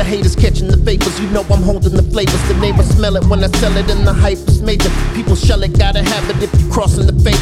haters catching the vapors. You know I'm holding the flavors. The neighbors smell it when I sell it, and the hype is major. People shell it, gotta have it if you crossing the fader.